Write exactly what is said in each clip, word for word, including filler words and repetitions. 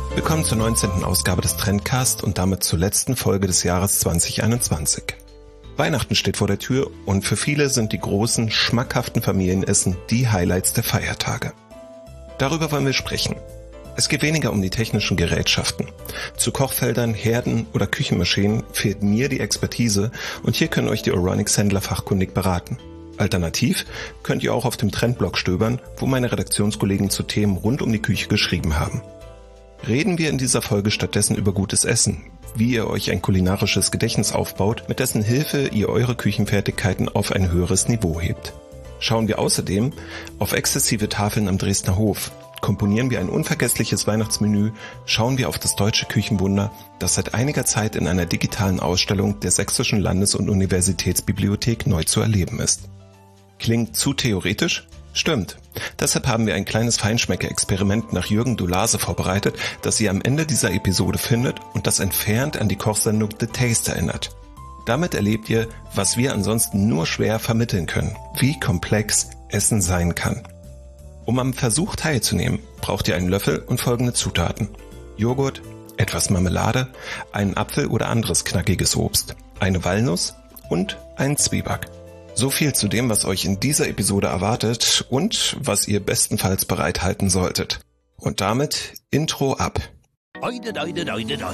Willkommen zur neunzehnten Ausgabe des Trendcast und damit zur letzten Folge des Jahres zwanzig einundzwanzig. Weihnachten steht vor der Tür und für viele sind die großen, schmackhaften Familienessen die Highlights der Feiertage. Darüber wollen wir sprechen. Es geht weniger um die technischen Gerätschaften. Zu Kochfeldern, Herden oder Küchenmaschinen fehlt mir die Expertise und hier können euch die Euronics-Händler fachkundig beraten. Alternativ könnt ihr auch auf dem Trendblog stöbern, wo meine Redaktionskollegen zu Themen rund um die Küche geschrieben haben. Reden wir in dieser Folge stattdessen über gutes Essen, wie ihr euch ein kulinarisches Gedächtnis aufbaut, mit dessen Hilfe ihr eure Küchenfertigkeiten auf ein höheres Niveau hebt. Schauen wir außerdem auf exzessive Tafeln am Dresdner Hof, komponieren wir ein unvergessliches Weihnachtsmenü, schauen wir auf das deutsche Küchenwunder, das seit einiger Zeit in einer digitalen Ausstellung der Sächsischen Landes- und Universitätsbibliothek neu zu erleben ist. Klingt zu theoretisch? Stimmt. Deshalb haben wir ein kleines Feinschmecker-Experiment nach Jürgen Dulase vorbereitet, das ihr am Ende dieser Episode findet und das entfernt an die Kochsendung The Taste erinnert. Damit erlebt ihr, was wir ansonsten nur schwer vermitteln können, wie komplex Essen sein kann. Um am Versuch teilzunehmen, braucht ihr einen Löffel und folgende Zutaten: Joghurt, etwas Marmelade, einen Apfel oder anderes knackiges Obst, eine Walnuss und einen Zwieback. So viel zu dem, was euch in dieser Episode erwartet und was ihr bestenfalls bereithalten solltet. Und damit Intro ab. Oide, oide, oide, oide.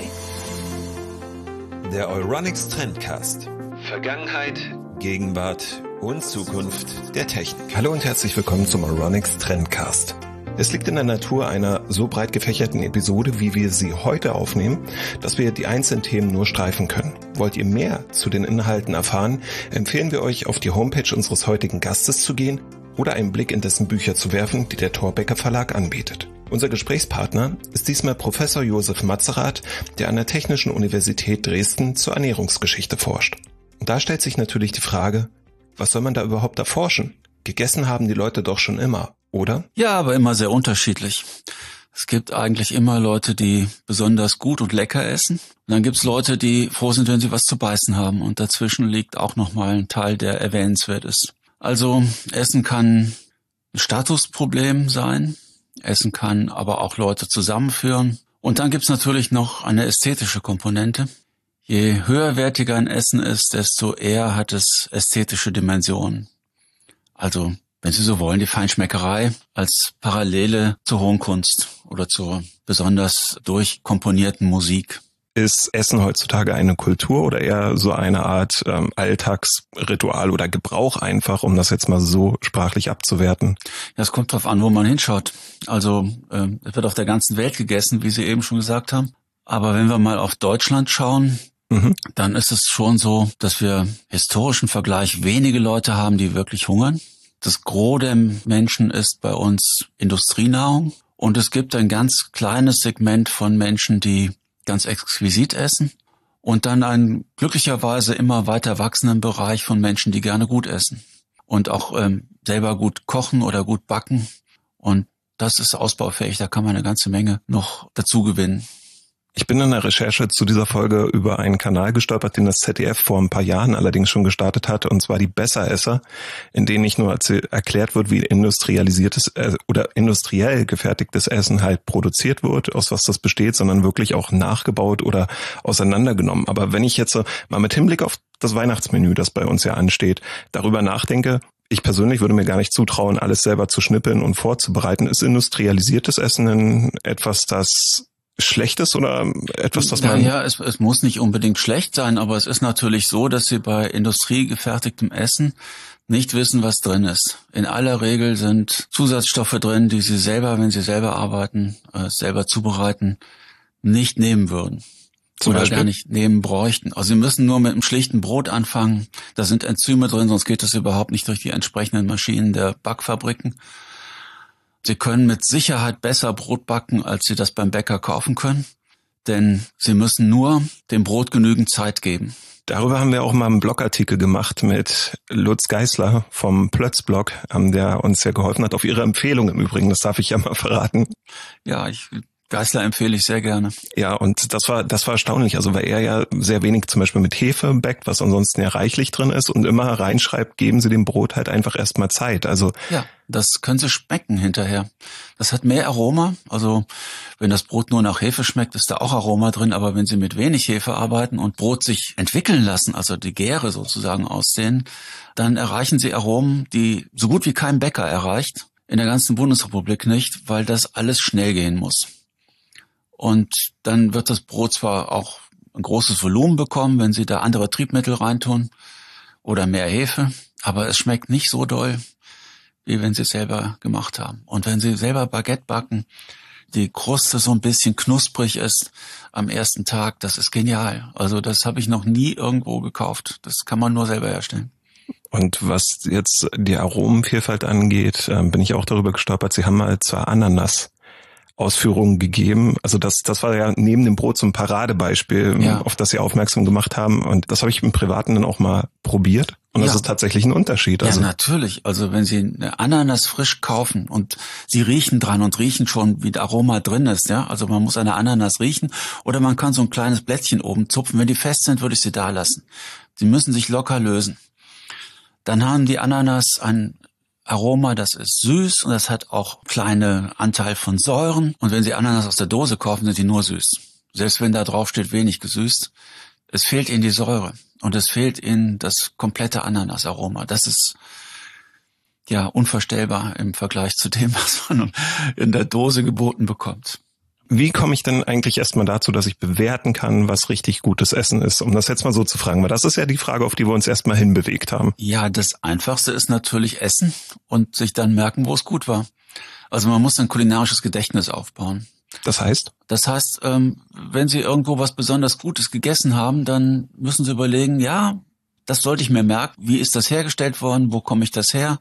Der Euronics Trendcast. Vergangenheit, Gegenwart und Zukunft der Technik. Hallo und herzlich willkommen zum Euronics Trendcast. Es liegt in der Natur einer so breit gefächerten Episode, wie wir sie heute aufnehmen, dass wir die einzelnen Themen nur streifen können. Wollt ihr mehr zu den Inhalten erfahren, empfehlen wir euch, auf die Homepage unseres heutigen Gastes zu gehen oder einen Blick in dessen Bücher zu werfen, die der Thorbecke Verlag anbietet. Unser Gesprächspartner ist diesmal Professor Josef Matzerath, der an der Technischen Universität Dresden zur Ernährungsgeschichte forscht. Und da stellt sich natürlich die Frage, was soll man da überhaupt erforschen? Gegessen haben die Leute doch schon immer, oder? Ja, aber immer sehr unterschiedlich. Es gibt eigentlich immer Leute, die besonders gut und lecker essen. Und dann gibt's Leute, die froh sind, wenn sie was zu beißen haben. Und dazwischen liegt auch nochmal ein Teil, der erwähnenswert ist. Also Essen kann ein Statusproblem sein. Essen kann aber auch Leute zusammenführen. Und dann gibt's natürlich noch eine ästhetische Komponente. Je höherwertiger ein Essen ist, desto eher hat es ästhetische Dimensionen. Also, wenn Sie so wollen, die Feinschmeckerei als Parallele zur hohen Kunst oder zur besonders durchkomponierten Musik. Ist Essen heutzutage eine Kultur oder eher so eine Art ähm, Alltagsritual oder Gebrauch einfach, um das jetzt mal so sprachlich abzuwerten? Ja, es kommt drauf an, wo man hinschaut. Also äh, es wird auf der ganzen Welt gegessen, wie Sie eben schon gesagt haben. Aber wenn wir mal auf Deutschland schauen, mhm. dann ist es schon so, dass wir historischen Vergleich wenige Leute haben, die wirklich hungern. Das Gros der Menschen isst bei uns Industrienahrung und es gibt ein ganz kleines Segment von Menschen, die ganz exquisit essen und dann einen glücklicherweise immer weiter wachsenden Bereich von Menschen, die gerne gut essen und auch ähm, selber gut kochen oder gut backen, und das ist ausbaufähig, da kann man eine ganze Menge noch dazu gewinnen. Ich bin in der Recherche zu dieser Folge über einen Kanal gestolpert, den das Z D F vor ein paar Jahren allerdings schon gestartet hatte, und zwar die Besseresser, in denen nicht nur erklärt wird, wie industrialisiertes äh, oder industriell gefertigtes Essen halt produziert wird, aus was das besteht, sondern wirklich auch nachgebaut oder auseinandergenommen. Aber wenn ich jetzt so mal mit Hinblick auf das Weihnachtsmenü, das bei uns ja ansteht, darüber nachdenke, ich persönlich würde mir gar nicht zutrauen, alles selber zu schnippeln und vorzubereiten. Ist industrialisiertes Essen denn etwas, das Schlechtes oder etwas, das man... Ja, ja, es, es muss nicht unbedingt schlecht sein, aber es ist natürlich so, dass Sie bei industriegefertigtem Essen nicht wissen, was drin ist. In aller Regel sind Zusatzstoffe drin, die Sie selber, wenn Sie selber arbeiten, äh, selber zubereiten, nicht nehmen würden. Zum Oder Beispiel? gar nicht nehmen bräuchten. Also Sie müssen nur mit einem schlichten Brot anfangen. Da sind Enzyme drin, sonst geht das überhaupt nicht durch die entsprechenden Maschinen der Backfabriken. Sie können mit Sicherheit besser Brot backen, als Sie das beim Bäcker kaufen können, denn Sie müssen nur dem Brot genügend Zeit geben. Darüber haben wir auch mal einen Blogartikel gemacht mit Lutz Geisler vom Plötz-Blog, der uns ja geholfen hat, auf Ihre Empfehlung im Übrigen, das darf ich ja mal verraten. Ja, ich Geissler empfehle ich sehr gerne. Ja, und das war das war erstaunlich, also weil er ja sehr wenig zum Beispiel mit Hefe backt, was ansonsten ja reichlich drin ist und immer reinschreibt, geben Sie dem Brot halt einfach erstmal Zeit. Also ja, das können Sie schmecken hinterher. Das hat mehr Aroma, also wenn das Brot nur nach Hefe schmeckt, ist da auch Aroma drin, aber wenn Sie mit wenig Hefe arbeiten und Brot sich entwickeln lassen, also die Gäre sozusagen ausdehnen, dann erreichen Sie Aromen, die so gut wie kein Bäcker erreicht, in der ganzen Bundesrepublik nicht, weil das alles schnell gehen muss. Und dann wird das Brot zwar auch ein großes Volumen bekommen, wenn Sie da andere Triebmittel reintun oder mehr Hefe, aber es schmeckt nicht so doll, wie wenn Sie es selber gemacht haben. Und wenn Sie selber Baguette backen, die Kruste so ein bisschen knusprig ist am ersten Tag, das ist genial. Also das habe ich noch nie irgendwo gekauft. Das kann man nur selber herstellen. Und was jetzt die Aromenvielfalt angeht, bin ich auch darüber gestolpert, Sie haben mal zwar Ananas Ausführungen gegeben. Also das das war ja neben dem Brot so ein Paradebeispiel, ja, auf das Sie aufmerksam gemacht haben. Und das habe ich im Privaten dann auch mal probiert. Und ja, das ist tatsächlich ein Unterschied. Ja, also natürlich. Also wenn Sie eine Ananas frisch kaufen und Sie riechen dran und riechen schon, wie das Aroma drin ist, ja. Also man muss eine Ananas riechen oder man kann so ein kleines Blättchen oben zupfen. Wenn die fest sind, würde ich sie da lassen. Sie müssen sich locker lösen. Dann haben die Ananas ein Aroma, das ist süß und das hat auch kleine Anteil von Säuren. Und wenn Sie Ananas aus der Dose kaufen, sind die nur süß. Selbst wenn da drauf steht, wenig gesüßt. Es fehlt Ihnen die Säure und es fehlt Ihnen das komplette Ananasaroma. Das ist ja unvorstellbar im Vergleich zu dem, was man in der Dose geboten bekommt. Wie komme ich denn eigentlich erstmal dazu, dass ich bewerten kann, was richtig gutes Essen ist? Um das jetzt mal so zu fragen, weil das ist ja die Frage, auf die wir uns erstmal hinbewegt haben. Ja, das Einfachste ist natürlich Essen und sich dann merken, wo es gut war. Also man muss ein kulinarisches Gedächtnis aufbauen. Das heißt? Das heißt, wenn Sie irgendwo was besonders Gutes gegessen haben, dann müssen Sie überlegen, ja, das sollte ich mir merken. Wie ist das hergestellt worden? Wo komme ich das her?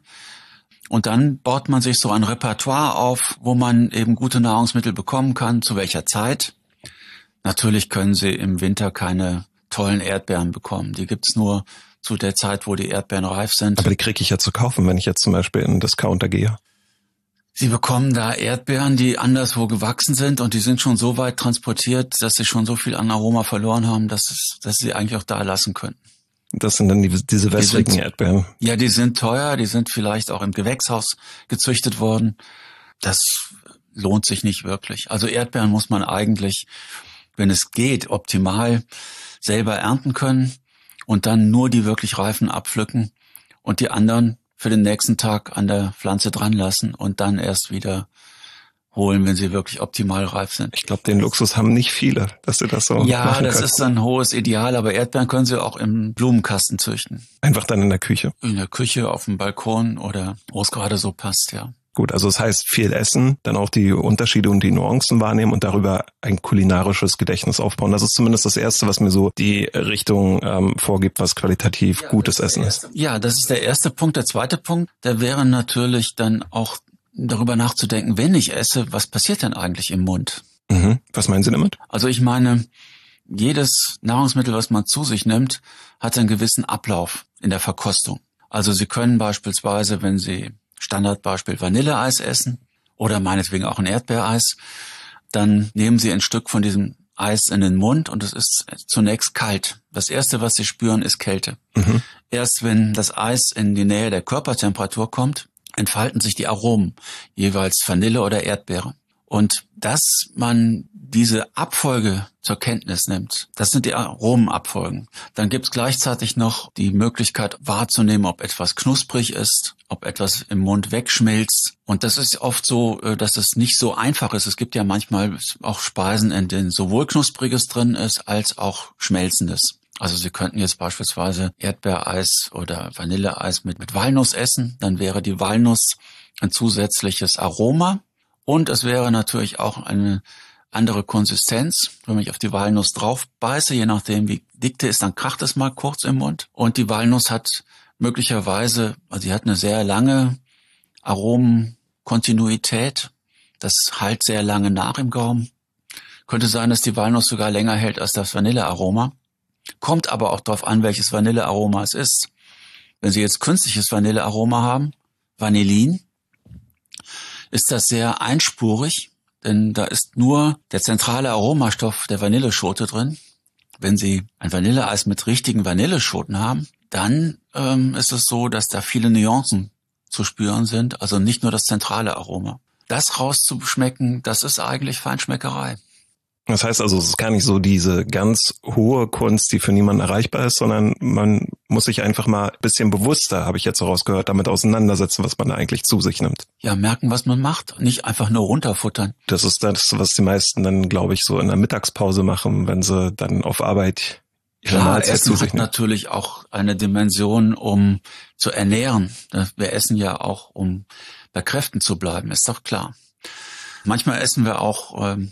Und dann baut man sich so ein Repertoire auf, wo man eben gute Nahrungsmittel bekommen kann, zu welcher Zeit. Natürlich können Sie im Winter keine tollen Erdbeeren bekommen. Die gibt's nur zu der Zeit, wo die Erdbeeren reif sind. Aber die kriege ich ja zu kaufen, wenn ich jetzt zum Beispiel in einen Discounter gehe. Sie bekommen da Erdbeeren, die anderswo gewachsen sind und die sind schon so weit transportiert, dass sie schon so viel an Aroma verloren haben, dass, es, dass sie eigentlich auch da lassen können. Das sind dann die, diese wässrigen die sind, Erdbeeren. Ja, die sind teuer, die sind vielleicht auch im Gewächshaus gezüchtet worden. Das lohnt sich nicht wirklich. Also Erdbeeren muss man eigentlich, wenn es geht, optimal selber ernten können und dann nur die wirklich reifen abpflücken und die anderen für den nächsten Tag an der Pflanze dran lassen und dann erst wieder holen, wenn sie wirklich optimal reif sind. Ich glaube, den Luxus haben nicht viele, dass sie das so ja, machen das können. Ist ein hohes Ideal, aber Erdbeeren können sie auch im Blumenkasten züchten. Einfach dann in der Küche? In der Küche, auf dem Balkon oder wo es gerade so passt, ja. Gut, also das heißt viel essen, dann auch die Unterschiede und die Nuancen wahrnehmen und darüber ein kulinarisches Gedächtnis aufbauen. Das ist zumindest das Erste, was mir so die Richtung ähm, vorgibt, was qualitativ ja, gutes Essen ist. Ja, das ist der erste Punkt. Der zweite Punkt, der wäre natürlich dann auch darüber nachzudenken, wenn ich esse, was passiert denn eigentlich im Mund? Mhm. Was meinen Sie damit? Also ich meine, jedes Nahrungsmittel, was man zu sich nimmt, hat einen gewissen Ablauf in der Verkostung. Also Sie können beispielsweise, wenn Sie Standardbeispiel Vanilleeis essen oder meinetwegen auch ein Erdbeereis, dann nehmen Sie ein Stück von diesem Eis in den Mund und es ist zunächst kalt. Das Erste, was Sie spüren, ist Kälte. Mhm. Erst wenn das Eis in die Nähe der Körpertemperatur kommt, entfalten sich die Aromen, jeweils Vanille oder Erdbeere. Und dass man diese Abfolge zur Kenntnis nimmt, das sind die Aromenabfolgen. Dann gibt es gleichzeitig noch die Möglichkeit wahrzunehmen, ob etwas knusprig ist, ob etwas im Mund wegschmilzt. Und das ist oft so, dass es nicht so einfach ist. Es gibt ja manchmal auch Speisen, in denen sowohl Knuspriges drin ist, als auch Schmelzendes. Also Sie könnten jetzt beispielsweise Erdbeereis oder Vanilleeis mit, mit Walnuss essen. Dann wäre die Walnuss ein zusätzliches Aroma. Und es wäre natürlich auch eine andere Konsistenz. Wenn ich auf die Walnuss drauf beiße, je nachdem wie dick die ist, dann kracht es mal kurz im Mund. Und die Walnuss hat möglicherweise, also sie hat eine sehr lange Aromenkontinuität. Das halt sehr lange nach im Gaumen. Könnte sein, dass die Walnuss sogar länger hält als das Vanillearoma. Kommt aber auch darauf an, welches Vanillearoma es ist. Wenn Sie jetzt künstliches Vanillearoma haben, Vanillin, ist das sehr einspurig. denn da ist nur der zentrale Aromastoff der Vanilleschote drin. Wenn Sie ein Vanilleeis mit richtigen Vanilleschoten haben, dann ähm, ist es so, dass da viele Nuancen zu spüren sind, also nicht nur das zentrale Aroma. Das rauszuschmecken, das ist eigentlich Feinschmeckerei. Das heißt also, es ist gar nicht so diese ganz hohe Kunst, die für niemanden erreichbar ist, sondern man muss sich einfach mal ein bisschen bewusster, habe ich jetzt so rausgehört, damit auseinandersetzen, was man da eigentlich zu sich nimmt. Ja, merken, was man macht, nicht einfach nur runterfuttern. Das ist das, was die meisten dann, glaube ich, so in der Mittagspause machen, wenn sie dann auf Arbeit ihre Klar, Mahlzeit zu Essen sich hat nehmen. natürlich auch eine Dimension, um zu ernähren. Wir essen ja auch, um bei Kräften zu bleiben, ist doch klar. Manchmal essen wir auch ähm,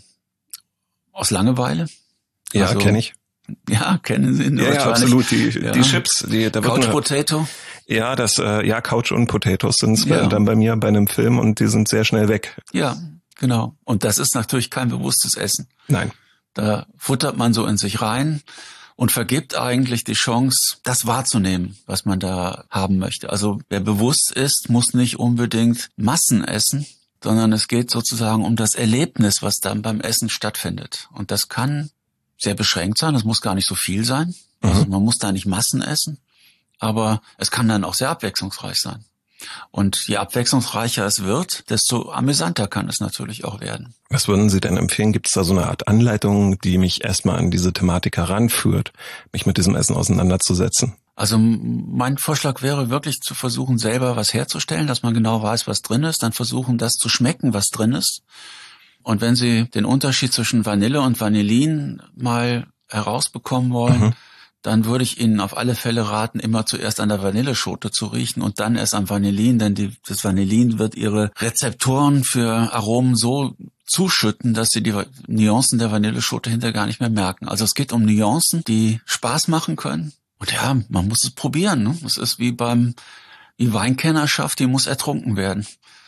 aus Langeweile. Ja, Also, kenne ich. Ja, kennen Sie. Ja, ja, absolut. Die, ja. die Chips, die, da wird Couch eine, Potato. ja, das, äh, ja, Couch und Potatoes sind Ja. dann bei mir bei einem Film und die sind sehr schnell weg. Ja, genau. Und das ist natürlich kein bewusstes Essen. Nein. Da futtert man so in sich rein und vergibt eigentlich die Chance, das wahrzunehmen, was man da haben möchte. Also wer bewusst ist, muss nicht unbedingt Massen essen, sondern es geht sozusagen um das Erlebnis, was dann beim Essen stattfindet. Und das kann sehr beschränkt sein, das muss gar nicht so viel sein. Mhm. Also man muss da nicht Massen essen, aber es kann dann auch sehr abwechslungsreich sein. Und je abwechslungsreicher es wird, desto amüsanter kann es natürlich auch werden. Was würden Sie denn empfehlen? Gibt es da so eine Art Anleitung, die mich erstmal an diese Thematik heranführt, mich mit diesem Essen auseinanderzusetzen? Also mein Vorschlag wäre wirklich zu versuchen, selber was herzustellen, dass man genau weiß, was drin ist, dann versuchen, das zu schmecken, was drin ist. Und wenn Sie den Unterschied zwischen Vanille und Vanillin mal herausbekommen wollen, mhm. dann würde ich Ihnen auf alle Fälle raten, immer zuerst an der Vanilleschote zu riechen und dann erst am Vanillin, denn die, das Vanillin wird Ihre Rezeptoren für Aromen so zuschütten, dass Sie die Nuancen der Vanilleschote hinterher gar nicht mehr merken. Also es geht um Nuancen, die Spaß machen können. Und ja, man muss es probieren. Ne? Es ist wie beim wie Weinkennerschaft, die muss ertrunken werden.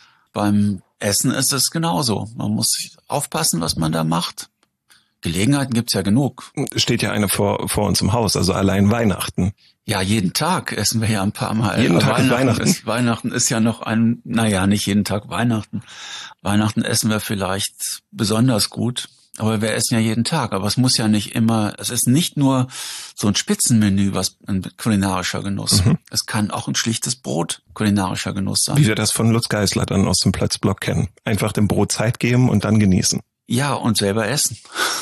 Beim Essen ist es genauso. Man muss aufpassen, was man da macht. Gelegenheiten gibt's ja genug. Steht ja eine vor, vor uns im Haus, also allein Weihnachten. Ja, jeden Tag essen wir ja ein paar Mal. Jeden Tag Weihnachten, Weihnachten. Ist, Weihnachten ist ja noch ein, naja, nicht jeden Tag Weihnachten. Weihnachten essen wir vielleicht besonders gut, aber wir essen ja jeden Tag. Aber es muss ja nicht immer, es ist nicht nur so ein Spitzenmenü, was ein kulinarischer Genuss. Mhm. Es kann auch ein schlichtes Brot kulinarischer Genuss sein. Wie wir das von Lutz Geisler dann aus dem Platzblock kennen. Einfach dem Brot Zeit geben und dann genießen. Ja, und selber essen.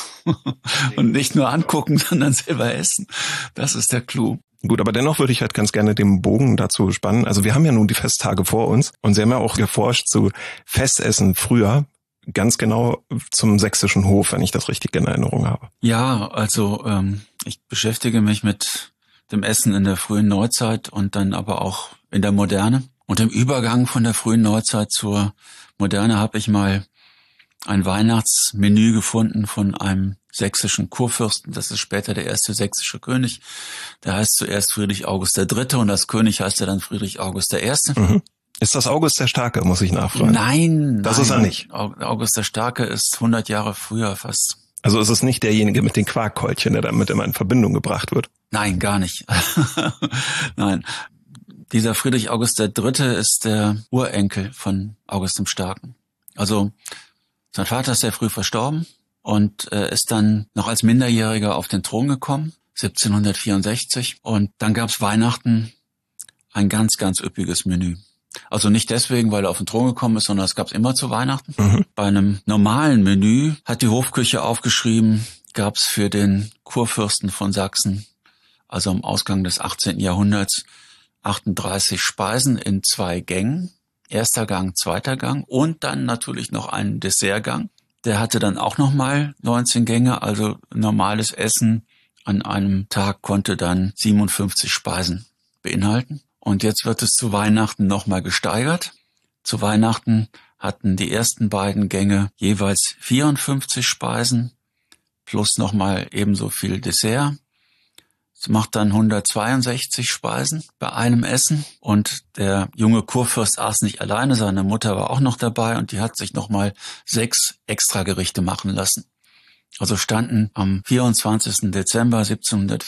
Und nicht nur angucken, sondern selber essen. Das ist der Clou. Gut, aber dennoch würde ich halt ganz gerne den Bogen dazu spannen. Also wir haben ja nun die Festtage vor uns und Sie haben ja auch geforscht zu Festessen früher, ganz genau zum sächsischen Hof, wenn ich das richtig in Erinnerung habe. Ja, also ähm, ich beschäftige mich mit dem Essen in der frühen Neuzeit und dann aber auch in der Moderne. Und im Übergang von der frühen Neuzeit zur Moderne habe ich mal ein Weihnachtsmenü gefunden von einem sächsischen Kurfürsten. Das ist später der erste sächsische König. Der heißt zuerst Friedrich August der Dritte und als König heißt er dann Friedrich August der Erste. Mhm. Ist das August der Starke, muss ich nachfragen? Nein. Das nein. ist er nicht. August der Starke ist hundert Jahre früher fast. Also ist es nicht derjenige mit den Quarkkeulchen, der damit immer in Verbindung gebracht wird? Nein, gar nicht. Nein. Dieser Friedrich August der Dritte ist der Urenkel von August dem Starken. Also sein Vater ist sehr früh verstorben und äh, ist dann noch als Minderjähriger auf den Thron gekommen, siebzehnhundertvierundsechzig. Und dann gab's Weihnachten ein ganz, ganz üppiges Menü. Also nicht deswegen, weil er auf den Thron gekommen ist, sondern es gab's immer zu Weihnachten. Mhm. Bei einem normalen Menü hat die Hofküche aufgeschrieben, gab's für den Kurfürsten von Sachsen, also am Ausgang des achtzehnten Jahrhunderts, achtunddreißig Speisen in zwei Gängen. Erster Gang, zweiter Gang und dann natürlich noch einen Dessertgang. Der hatte dann auch nochmal neunzehn Gänge, also normales Essen an einem Tag konnte dann siebenundfünfzig Speisen beinhalten. Und jetzt wird es zu Weihnachten nochmal gesteigert. Zu Weihnachten hatten die ersten beiden Gänge jeweils vierundfünfzig Speisen plus nochmal ebenso viel Dessert. Das macht dann hundertzweiundsechzig Speisen bei einem Essen und der junge Kurfürst aß nicht alleine, seine Mutter war auch noch dabei und die hat sich nochmal sechs Extragerichte machen lassen. Also standen am vierundzwanzigsten Dezember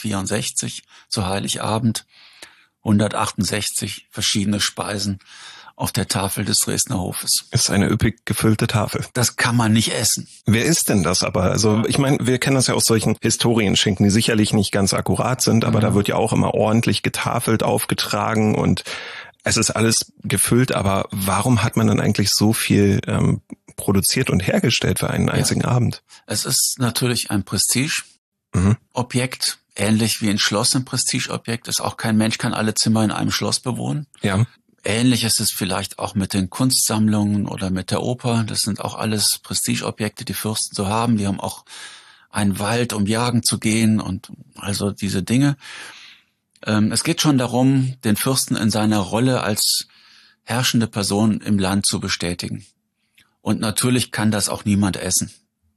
siebzehnhundertvierundsechzig zu Heiligabend hundertachtundsechzig verschiedene Speisen auf der Tafel des Dresdner Hofes. Ist eine üppig gefüllte Tafel. Das kann man nicht essen. Wer isst denn das aber? Also ich meine, wir kennen das ja aus solchen Historienschinken, die sicherlich nicht ganz akkurat sind, aber mhm. da wird ja auch immer ordentlich getafelt, aufgetragen und es ist alles gefüllt. Aber warum hat man dann eigentlich so viel ähm, produziert und hergestellt für einen einzigen ja. Abend? Es ist natürlich ein Prestige-Objekt, mhm. ähnlich wie ein Schloss ein Prestigeobjekt ist. Auch kein Mensch kann alle Zimmer in einem Schloss bewohnen. Ja. Ähnlich ist es vielleicht auch mit den Kunstsammlungen oder mit der Oper. Das sind auch alles Prestigeobjekte, die Fürsten so haben. Die haben auch einen Wald, um jagen zu gehen und also diese Dinge. Ähm, es geht schon darum, den Fürsten in seiner Rolle als herrschende Person im Land zu bestätigen. Und natürlich kann das auch niemand essen.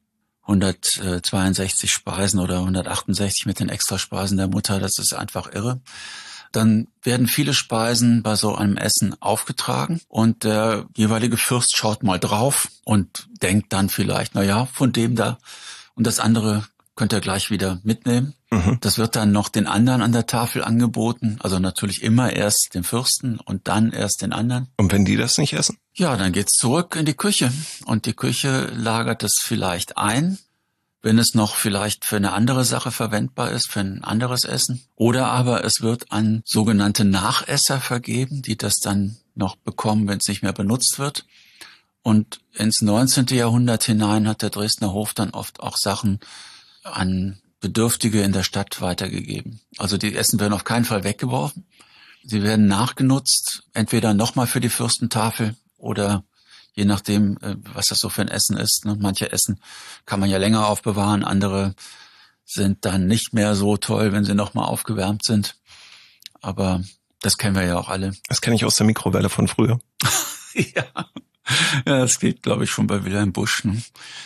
hundertzweiundsechzig Speisen oder hundertachtundsechzig mit den Extraspeisen der Mutter, das ist einfach irre. Dann werden viele Speisen bei so einem Essen aufgetragen und der jeweilige Fürst schaut mal drauf und denkt dann vielleicht, na ja, von dem da und das andere könnt ihr gleich wieder mitnehmen. Mhm. Das wird dann noch den anderen an der Tafel angeboten, also natürlich immer erst den Fürsten und dann erst den anderen. Und wenn die das nicht essen? Ja, dann geht's zurück in die Küche und die Küche lagert es vielleicht ein, wenn es noch vielleicht für eine andere Sache verwendbar ist, für ein anderes Essen. Oder aber es wird an sogenannte Nachesser vergeben, die das dann noch bekommen, wenn es nicht mehr benutzt wird. Und ins neunzehnte Jahrhundert hinein hat der Dresdner Hof dann oft auch Sachen an Bedürftige in der Stadt weitergegeben. Also die Essen werden auf keinen Fall weggeworfen. Sie werden nachgenutzt, entweder nochmal für die Fürstentafel oder je nachdem, was das so für ein Essen ist. Manche Essen kann man ja länger aufbewahren, andere sind dann nicht mehr so toll, wenn sie nochmal aufgewärmt sind. Aber das kennen wir ja auch alle. Das kenne ich aus der Mikrowelle von früher. ja. ja, das geht, glaube ich, schon bei Wilhelm Busch, ne?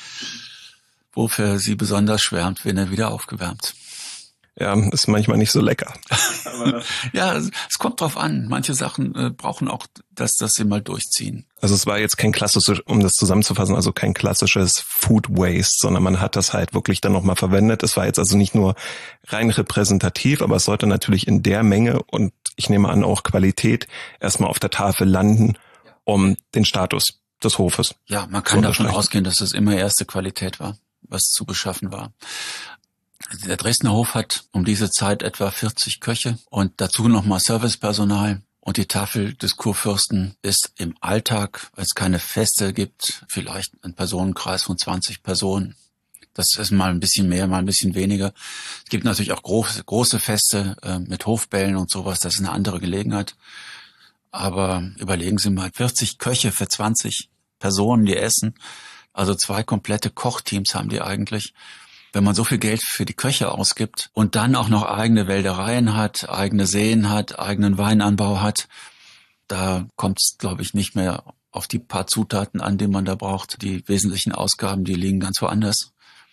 Wofür sie besonders schwärmt, wenn er wieder aufgewärmt. Ja, ist manchmal nicht so lecker. ja, es kommt drauf an. Manche Sachen äh, brauchen auch, dass, dass sie mal durchziehen. Also es war jetzt kein klassisches, um das zusammenzufassen, also kein klassisches Food Waste, sondern man hat das halt wirklich dann nochmal verwendet. Es war jetzt also nicht nur rein repräsentativ, aber es sollte natürlich in der Menge und ich nehme an auch Qualität erstmal auf der Tafel landen, um den Status des Hofes. Ja, man kann davon ausgehen, dass es immer erste Qualität war, was zu beschaffen war. Der Dresdner Hof hat um diese Zeit etwa vierzig Köche und dazu nochmal Servicepersonal. Und die Tafel des Kurfürsten ist im Alltag, weil es keine Feste gibt, vielleicht ein Personenkreis von zwanzig Personen. Das ist mal ein bisschen mehr, mal ein bisschen weniger. Es gibt natürlich auch große, große Feste äh, mit Hofbällen und sowas. Das ist eine andere Gelegenheit. Aber überlegen Sie mal, vierzig Köche für zwanzig Personen, die essen. Also zwei komplette Kochteams haben die eigentlich. Wenn man so viel Geld für die Köche ausgibt und dann auch noch eigene Wäldereien hat, eigene Seen hat, eigenen Weinanbau hat, da kommt es, glaube ich, nicht mehr auf die paar Zutaten an, die man da braucht. Die wesentlichen Ausgaben, die liegen ganz woanders.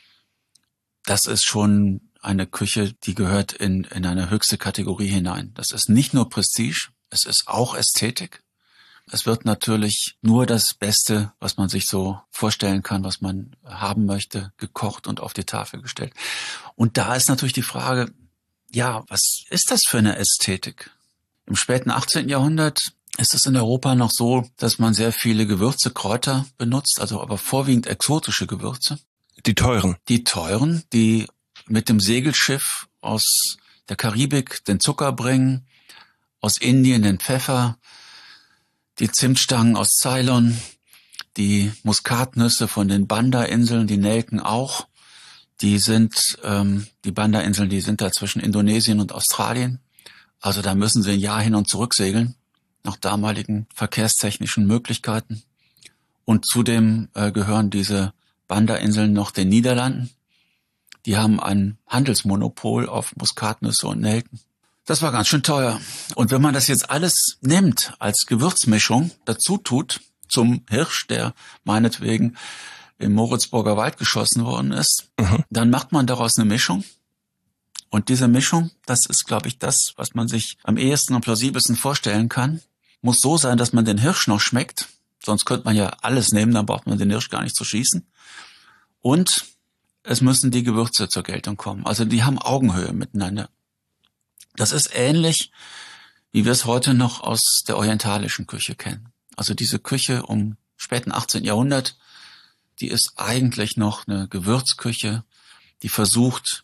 Das ist schon eine Küche, die gehört in, in eine höchste Kategorie hinein. Das ist nicht nur Prestige, es ist auch Ästhetik. Es wird natürlich nur das Beste, was man sich so vorstellen kann, was man haben möchte, gekocht und auf die Tafel gestellt. Und da ist natürlich die Frage, ja, was ist das für eine Ästhetik? Im späten achtzehnten Jahrhundert ist es in Europa noch so, dass man sehr viele Gewürze, Kräuter benutzt, also aber vorwiegend exotische Gewürze. Die teuren. Die teuren, die mit dem Segelschiff aus der Karibik den Zucker bringen, aus Indien den Pfeffer, die Zimtstangen aus Ceylon, die Muskatnüsse von den Banda-Inseln, die Nelken auch. Die sind, ähm, die Banda-Inseln, die sind da zwischen Indonesien und Australien. Also da müssen sie ein Jahr hin und zurück segeln, nach damaligen verkehrstechnischen Möglichkeiten. Und zudem äh, gehören diese Banda-Inseln noch den Niederlanden. Die haben ein Handelsmonopol auf Muskatnüsse und Nelken. Das war ganz schön teuer. Und wenn man das jetzt alles nimmt als Gewürzmischung, dazu tut zum Hirsch, der meinetwegen im Moritzburger Wald geschossen worden ist, mhm. dann macht man daraus eine Mischung. Und diese Mischung, das ist, glaube ich, das, was man sich am ehesten und plausibelsten vorstellen kann, muss so sein, dass man den Hirsch noch schmeckt. Sonst könnte man ja alles nehmen, dann braucht man den Hirsch gar nicht zu schießen. Und es müssen die Gewürze zur Geltung kommen. Also die haben Augenhöhe miteinander. Das ist ähnlich, wie wir es heute noch aus der orientalischen Küche kennen. Also diese Küche um späten achtzehnten Jahrhundert, die ist eigentlich noch eine Gewürzküche, die versucht,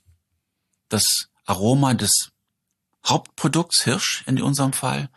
das Aroma des Hauptprodukts Hirsch in unserem Fall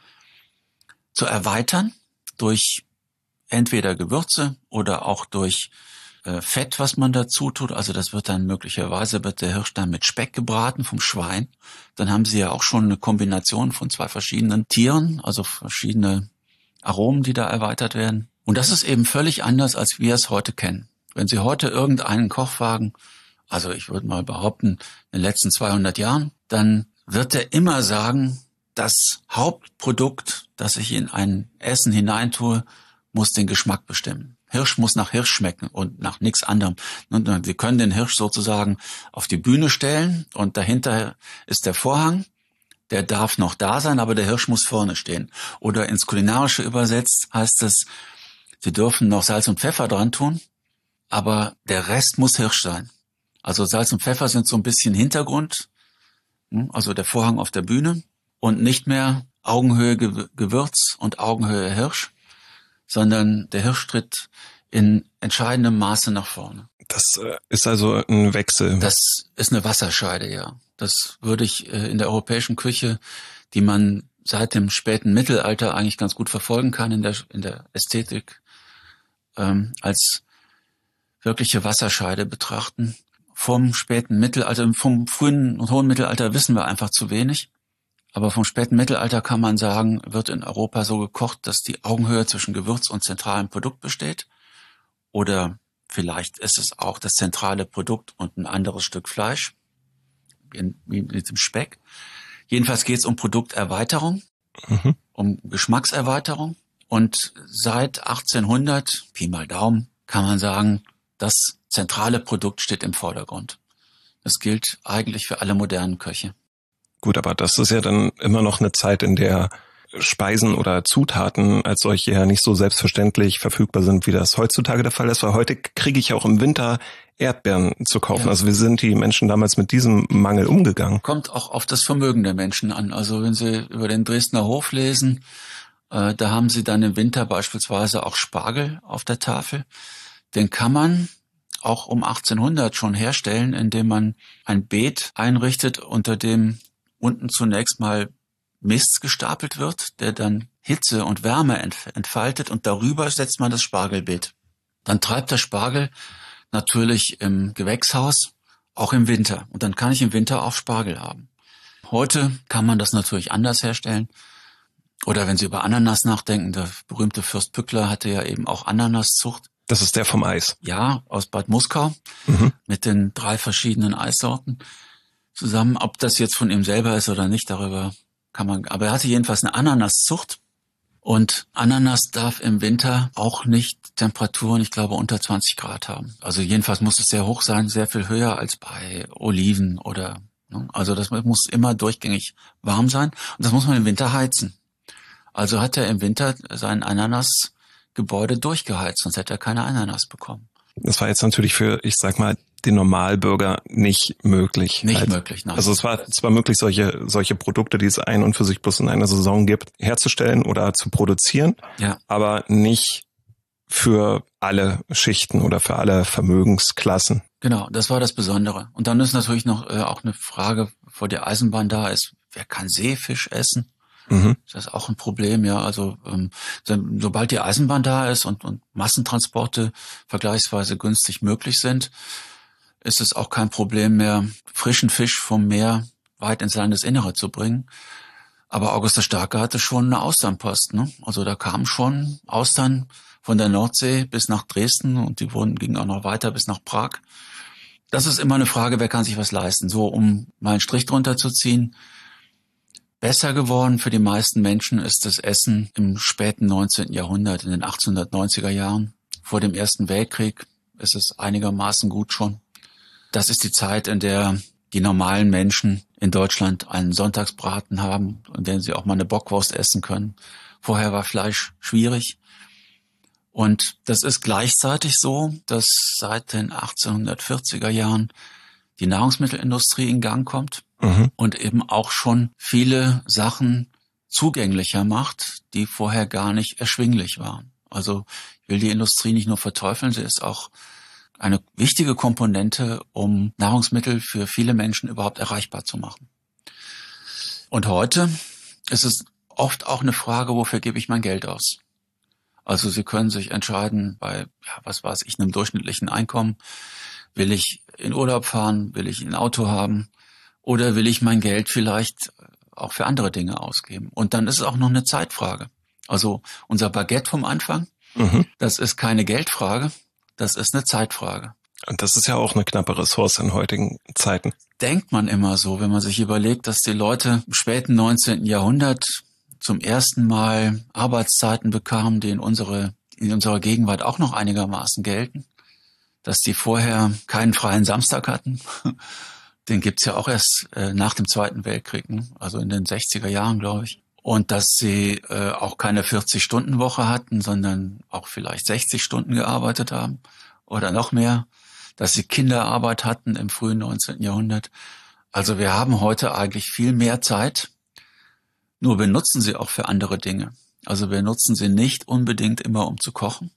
zu erweitern durch entweder Gewürze oder auch durch äh, Fett, was man dazu tut. Also das wird dann möglicherweise, wird der Hirsch dann mit Speck gebraten vom Schwein. Dann haben Sie ja auch schon eine Kombination von zwei verschiedenen Tieren, also verschiedene Aromen, die da erweitert werden. Und das ist eben völlig anders, als wir es heute kennen. Wenn Sie heute irgendeinen Kochwagen, also ich würde mal behaupten, in den letzten zweihundert Jahren, dann wird er immer sagen, das Hauptprodukt, das ich in ein Essen hineintue, muss den Geschmack bestimmen. Hirsch muss nach Hirsch schmecken und nach nichts anderem. Und Sie können den Hirsch sozusagen auf die Bühne stellen und dahinter ist der Vorhang. Der darf noch da sein, aber der Hirsch muss vorne stehen. Oder ins Kulinarische übersetzt heißt es, Sie dürfen noch Salz und Pfeffer dran tun, aber der Rest muss Hirsch sein. Also Salz und Pfeffer sind so ein bisschen Hintergrund, also der Vorhang auf der Bühne und nicht mehr Augenhöhe Gewürz und Augenhöhe Hirsch, sondern der Hirsch tritt in entscheidendem Maße nach vorne. Das ist also ein Wechsel. Das ist eine Wasserscheide, ja. Das würde ich in der europäischen Küche, die man seit dem späten Mittelalter eigentlich ganz gut verfolgen kann in der in der Ästhetik, ähm, als wirkliche Wasserscheide betrachten. Vom späten Mittelalter, vom frühen und hohen Mittelalter wissen wir einfach zu wenig. Aber vom späten Mittelalter kann man sagen, wird in Europa so gekocht, dass die Augenhöhe zwischen Gewürz und zentralem Produkt besteht. Oder vielleicht ist es auch das zentrale Produkt und ein anderes Stück Fleisch, wie mit dem Speck. Jedenfalls geht es um Produkterweiterung, mhm. um Geschmackserweiterung. Und seit achtzehnhundert, Pi mal Daumen, kann man sagen, das zentrale Produkt steht im Vordergrund. Das gilt eigentlich für alle modernen Köche. Gut, aber das ist ja dann immer noch eine Zeit, in der Speisen oder Zutaten als solche ja nicht so selbstverständlich verfügbar sind, wie das heutzutage der Fall ist, weil heute kriege ich auch im Winter Erdbeeren zu kaufen. Ja. Also wie sind die Menschen damals mit diesem Mangel umgegangen? Kommt auch auf das Vermögen der Menschen an. Also wenn Sie über den Dresdner Hof lesen, äh, da haben Sie dann im Winter beispielsweise auch Spargel auf der Tafel. Den kann man auch um achtzehnhundert schon herstellen, indem man ein Beet einrichtet, unter dem unten zunächst mal Mist gestapelt wird, der dann Hitze und Wärme entfaltet und darüber setzt man das Spargelbeet. Dann treibt der Spargel natürlich im Gewächshaus, auch im Winter. Und dann kann ich im Winter auch Spargel haben. Heute kann man das natürlich anders herstellen. Oder wenn Sie über Ananas nachdenken, der berühmte Fürst Pückler hatte ja eben auch Ananaszucht. Das ist der vom Eis. Ja, aus Bad Muskau, mhm. mit den drei verschiedenen Eissorten zusammen. Ob das jetzt von ihm selber ist oder nicht, darüber kann man, aber er hatte jedenfalls eine Ananaszucht. Und Ananas darf im Winter auch nicht Temperaturen, ich glaube, unter zwanzig Grad haben. Also jedenfalls muss es sehr hoch sein, sehr viel höher als bei Oliven oder, ne? Also das muss immer durchgängig warm sein. Und das muss man im Winter heizen. Also hat er im Winter sein Ananasgebäude durchgeheizt, sonst hätte er keine Ananas bekommen. Das war jetzt natürlich für, ich sag mal, den Normalbürger nicht möglich. Nicht halt. möglich, nein. Also es war zwar möglich, solche solche Produkte, die es ein und für sich bloß in einer Saison gibt, herzustellen oder zu produzieren, ja. aber nicht für alle Schichten oder für alle Vermögensklassen. Genau, das war das Besondere. Und dann ist natürlich noch äh, auch eine Frage, vor der Eisenbahn da ist, wer kann Seefisch essen? Mhm. Das ist auch ein Problem, ja. Also ähm, sobald die Eisenbahn da ist und, und Massentransporte vergleichsweise günstig möglich sind, ist es auch kein Problem mehr, frischen Fisch vom Meer weit ins Landesinnere zu bringen. Aber August der Starke hatte schon eine Austernpost, ne? Also da kamen schon Austern von der Nordsee bis nach Dresden und die wurden, gingen auch noch weiter bis nach Prag. Das ist immer eine Frage, wer kann sich was leisten? So, um mal einen Strich drunter zu ziehen. Besser geworden für die meisten Menschen ist das Essen im späten neunzehnten Jahrhundert, in den achtzehnhundertneunziger Jahren. Vor dem Ersten Weltkrieg ist es einigermaßen gut schon. Das ist die Zeit, in der die normalen Menschen in Deutschland einen Sonntagsbraten haben, in dem sie auch mal eine Bockwurst essen können. Vorher war Fleisch schwierig. Und das ist gleichzeitig so, dass seit den achtzehnhundertvierziger Jahren die Nahrungsmittelindustrie in Gang kommt. Mhm. Und eben auch schon viele Sachen zugänglicher macht, die vorher gar nicht erschwinglich waren. Also ich will die Industrie nicht nur verteufeln, sie ist auch eine wichtige Komponente, um Nahrungsmittel für viele Menschen überhaupt erreichbar zu machen. Und heute ist es oft auch eine Frage, wofür gebe ich mein Geld aus? Also Sie können sich entscheiden bei, ja, was weiß ich, einem durchschnittlichen Einkommen. Will ich in Urlaub fahren? Will ich ein Auto haben? Oder will ich mein Geld vielleicht auch für andere Dinge ausgeben? Und dann ist es auch noch eine Zeitfrage. Also unser Baguette vom Anfang, mhm. das ist keine Geldfrage, das ist eine Zeitfrage. Und das ist ja auch eine knappe Ressource in heutigen Zeiten. Denkt man immer so, wenn man sich überlegt, dass die Leute im späten neunzehnten Jahrhundert zum ersten Mal Arbeitszeiten bekamen, die in unsere, in unserer Gegenwart auch noch einigermaßen gelten. Dass die vorher keinen freien Samstag hatten. Den gibt's ja auch erst äh, nach dem Zweiten Weltkrieg, ne? Also in den sechziger Jahren, glaube ich. Und dass sie äh, auch keine vierzig-Stunden-Woche hatten, sondern auch vielleicht sechzig Stunden gearbeitet haben oder noch mehr. Dass sie Kinderarbeit hatten im frühen neunzehnten Jahrhundert. Also wir haben heute eigentlich viel mehr Zeit, nur wir nutzen sie auch für andere Dinge. Also wir nutzen sie nicht unbedingt immer, um zu kochen,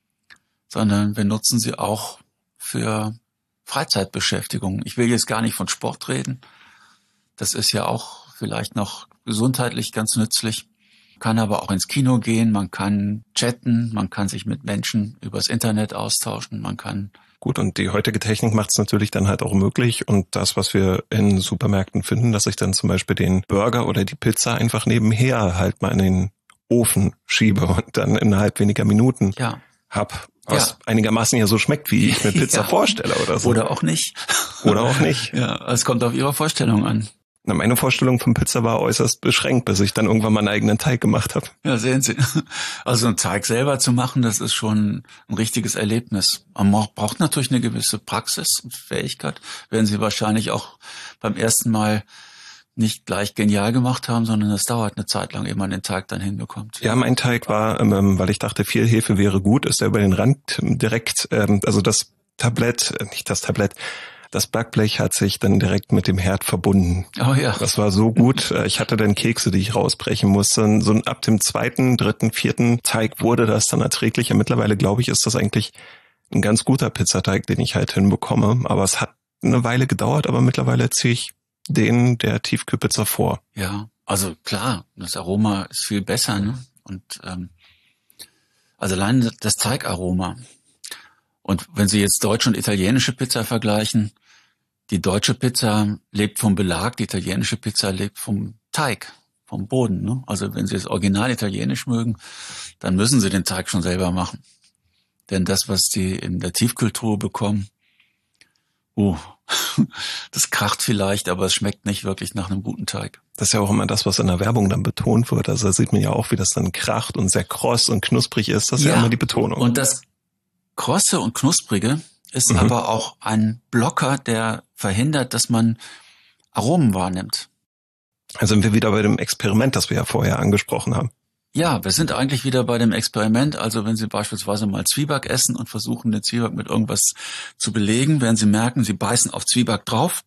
sondern wir nutzen sie auch für Freizeitbeschäftigung. Ich will jetzt gar nicht von Sport reden. Das ist ja auch vielleicht noch gesundheitlich ganz nützlich. Man kann aber auch ins Kino gehen, man kann chatten, man kann sich mit Menschen übers Internet austauschen, man kann... Gut, und die heutige Technik macht es natürlich dann halt auch möglich. Und das, was wir in Supermärkten finden, dass ich dann zum Beispiel den Burger oder die Pizza einfach nebenher halt mal in den Ofen schiebe und dann innerhalb weniger Minuten ja. hab, was ja. einigermaßen ja so schmeckt, wie ich mir Pizza ja. vorstelle oder so. Oder auch nicht. Oder auch nicht. Ja, es kommt auf Ihre Vorstellung an. Na, meine Vorstellung von Pizza war äußerst beschränkt, bis ich dann irgendwann meinen eigenen Teig gemacht habe. Ja, sehen Sie. Also einen Teig selber zu machen, das ist schon ein richtiges Erlebnis. Man braucht natürlich eine gewisse Praxis und Fähigkeit. Werden Sie wahrscheinlich auch beim ersten Mal nicht gleich genial gemacht haben, sondern es dauert eine Zeit lang, ehe man den Teig dann hinbekommt. Ja, mein Teig war, ähm, weil ich dachte, viel Hefe wäre gut, ist er über den Rand direkt, ähm, also das Tablett, nicht das Tablett, das Backblech hat sich dann direkt mit dem Herd verbunden. Oh ja. Das war so gut. Ich hatte dann Kekse, die ich rausbrechen musste. So ab dem zweiten, dritten, vierten Teig wurde das dann erträglicher. Mittlerweile, glaube ich, ist das eigentlich ein ganz guter Pizzateig, den ich halt hinbekomme. Aber es hat eine Weile gedauert, aber mittlerweile ziehe ich den der Tiefkühlpizza vor. Ja, also klar, das Aroma ist viel besser, ne? Und ähm, also allein das Teigaroma. Und wenn Sie jetzt deutsche und italienische Pizza vergleichen, die deutsche Pizza lebt vom Belag, die italienische Pizza lebt vom Teig, vom Boden, ne? Also wenn Sie es original italienisch mögen, dann müssen Sie den Teig schon selber machen. Denn das, was die in der Tiefkühltruhe bekommen, uh, das kracht vielleicht, aber es schmeckt nicht wirklich nach einem guten Teig. Das ist ja auch immer das, was in der Werbung dann betont wird. Also da sieht man ja auch, wie das dann kracht und sehr kross und knusprig ist. Das ist ja, ja immer die Betonung. Und das Krosse und Knusprige ist mhm. aber auch ein Blocker, der verhindert, dass man Aromen wahrnimmt. Also sind wir wieder bei dem Experiment, das wir ja vorher angesprochen haben. Ja, wir sind eigentlich wieder bei dem Experiment. Also wenn Sie beispielsweise mal Zwieback essen und versuchen, den Zwieback mit irgendwas zu belegen, werden Sie merken, Sie beißen auf Zwieback drauf.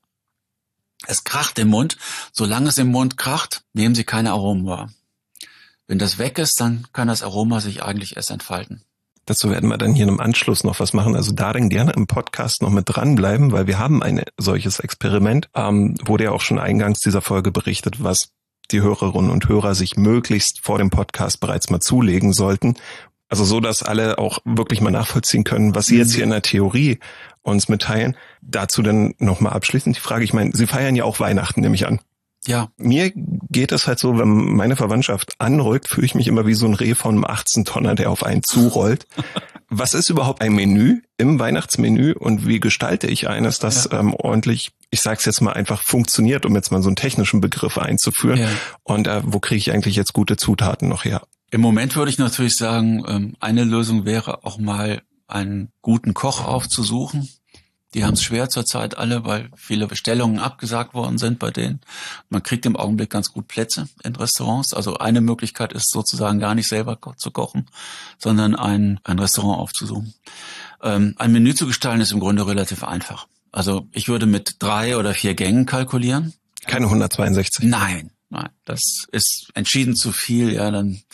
Es kracht im Mund. Solange es im Mund kracht, nehmen Sie keine Aromen wahr. Wenn das weg ist, dann kann das Aroma sich eigentlich erst entfalten. Dazu werden wir dann hier im Anschluss noch was machen. Also da dann gerne im Podcast noch mit dranbleiben, weil wir haben ein solches Experiment. Ähm, wurde ja auch schon eingangs dieser Folge berichtet, was die Hörerinnen und Hörer sich möglichst vor dem Podcast bereits mal zulegen sollten. Also so, dass alle auch wirklich mal nachvollziehen können, was Sie jetzt hier in der Theorie uns mitteilen. Dazu dann nochmal abschließend die Frage, ich meine, Sie feiern ja auch Weihnachten, nehme ich an. Ja. Mir geht es halt so, wenn meine Verwandtschaft anrückt, fühle ich mich immer wie so ein Reh von einem achtzehn-Tonner, der auf einen zurollt. Was ist überhaupt ein Menü im Weihnachtsmenü und wie gestalte ich eines, das ja. ähm, ordentlich, ich sag's jetzt mal einfach, funktioniert, um jetzt mal so einen technischen Begriff einzuführen. Ja. Und äh, wo kriege ich eigentlich jetzt gute Zutaten noch her? Im Moment würde ich natürlich sagen, ähm, eine Lösung wäre auch mal einen guten Koch aufzusuchen. Die haben es schwer zurzeit alle, weil viele Bestellungen abgesagt worden sind bei denen. Man kriegt im Augenblick ganz gut Plätze in Restaurants. Also eine Möglichkeit ist sozusagen gar nicht selber zu kochen, sondern ein, ein Restaurant aufzusuchen. Ähm, ein Menü zu gestalten ist im Grunde relativ einfach. Also ich würde mit drei oder vier Gängen kalkulieren. Keine hundertzweiundsechzig? Nein, nein. Das ist entschieden zu viel. Ja, dann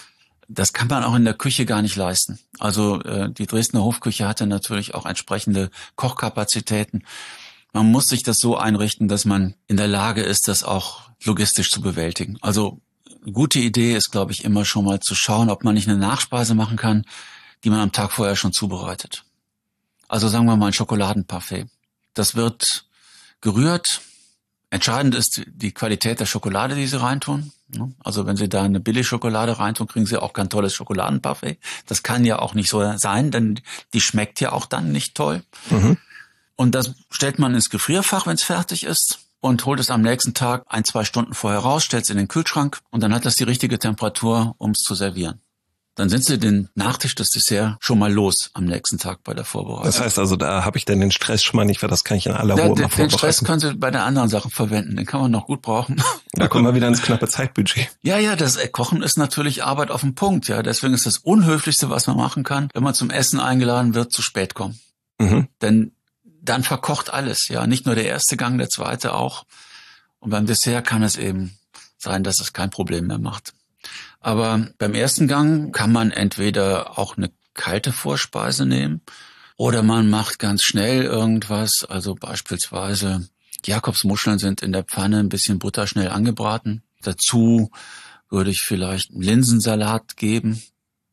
das kann man auch in der Küche gar nicht leisten. Also äh, die Dresdner Hofküche hatte natürlich auch entsprechende Kochkapazitäten. Man muss sich das so einrichten, dass man in der Lage ist, das auch logistisch zu bewältigen. Also eine gute Idee ist, glaube ich, immer schon mal zu schauen, ob man nicht eine Nachspeise machen kann, die man am Tag vorher schon zubereitet. Also sagen wir mal ein Schokoladenparfait. Das wird gerührt. Entscheidend ist die Qualität der Schokolade, die Sie reintun. Also wenn Sie da eine Billigschokolade reintun, kriegen Sie auch kein tolles Schokoladenparfait. Das kann ja auch nicht so sein, denn die schmeckt ja auch dann nicht toll. Mhm. Und das stellt man ins Gefrierfach, wenn es fertig ist, und holt es am nächsten Tag ein, zwei Stunden vorher raus, stellt es in den Kühlschrank und dann hat das die richtige Temperatur, um es zu servieren. Dann sind Sie den Nachtisch, das Dessert, schon mal los am nächsten Tag bei der Vorbereitung. Das heißt also, da habe ich dann den Stress schon mal nicht, weil das kann ich in aller Ruhe mal vorbereiten. Den Stress können Sie bei den anderen Sachen verwenden, den kann man noch gut brauchen. Da kommen wir wieder ins knappe Zeitbudget. Ja, ja, das Kochen ist natürlich Arbeit auf den Punkt, ja. Deswegen ist das Unhöflichste, was man machen kann, wenn man zum Essen eingeladen wird, zu spät kommen. Mhm. Denn dann verkocht alles, ja. Nicht nur der erste Gang, der zweite auch. Und beim Dessert kann es eben sein, dass es kein Problem mehr macht. Aber beim ersten Gang kann man entweder auch eine kalte Vorspeise nehmen oder man macht ganz schnell irgendwas. Also beispielsweise Jakobsmuscheln sind in der Pfanne ein bisschen Butter schnell angebraten. Dazu würde ich vielleicht einen Linsensalat geben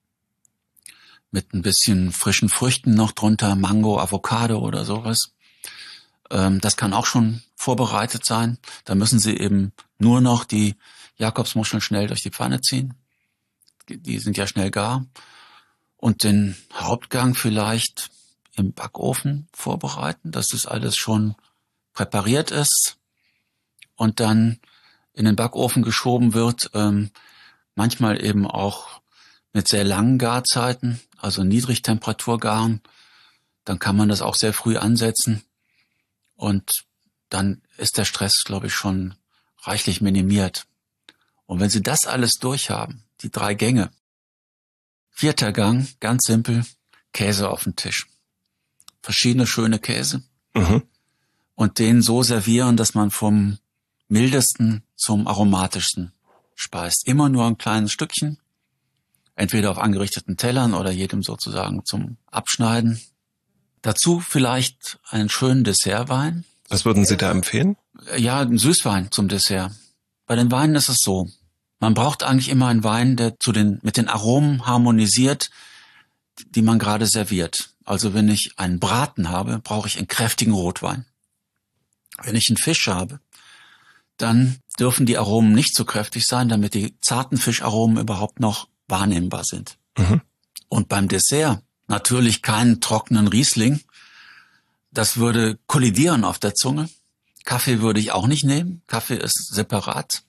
mit ein bisschen frischen Früchten noch drunter, Mango, Avocado oder sowas. Das kann auch schon vorbereitet sein. Da müssen Sie eben nur noch die Jakobsmuscheln schnell durch die Pfanne ziehen. Die sind ja schnell gar. Und den Hauptgang vielleicht im Backofen vorbereiten, dass das alles schon präpariert ist und dann in den Backofen geschoben wird. Ähm, manchmal eben auch mit sehr langen Garzeiten, also Niedrigtemperaturgaren. Dann kann man das auch sehr früh ansetzen. Und dann ist der Stress, glaube ich, schon reichlich minimiert. Und wenn Sie das alles durchhaben, die drei Gänge, vierter Gang, ganz simpel, Käse auf den Tisch. Verschiedene schöne Käse. Mhm. Und den so servieren, dass man vom mildesten zum aromatischsten speist. Immer nur ein kleines Stückchen, entweder auf angerichteten Tellern oder jedem sozusagen zum Abschneiden. Dazu vielleicht einen schönen Dessertwein. Was würden Sie da empfehlen? Ja, einen Süßwein zum Dessert. Bei den Weinen ist es so, man braucht eigentlich immer einen Wein, der zu den mit den Aromen harmonisiert, die man gerade serviert. Also wenn ich einen Braten habe, brauche ich einen kräftigen Rotwein. Wenn ich einen Fisch habe, dann dürfen die Aromen nicht so kräftig sein, damit die zarten Fischaromen überhaupt noch wahrnehmbar sind. Mhm. Und beim Dessert natürlich keinen trockenen Riesling. Das würde kollidieren auf der Zunge. Kaffee würde ich auch nicht nehmen. Kaffee ist separat.